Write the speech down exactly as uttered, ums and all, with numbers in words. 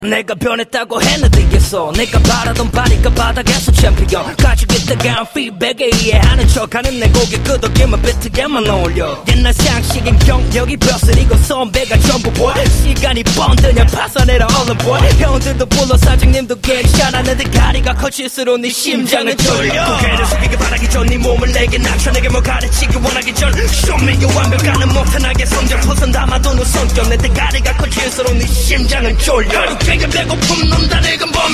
내가 변했다고 해내들겠어. 내가 바라던 바니까 바닥에서 챔피언 가지고 있다간 피드백에 이해하는 척하는 내 고개 끄덕이면 비트게만 어울려. 옛날 상식인 경력이 벼슬이고 선배가 전부 보여. 시간이 뻔드냐 파산해라 얼른 보여. 형들도 불러 사장님도 괜찮아. 내 대가리가 커질수록 네 심장을 졸려. 고개를 숙이게 바라기 전 네 몸을 내게 낮춰. 내게 뭐 가르치기 원하기 전 Show me your 완벽하는 못한하게 성장 포선 담아도 너 성격. 내 대가리가 커질수록 네 심장을 졸려. 배가 배고픔 넌 다 늙은 범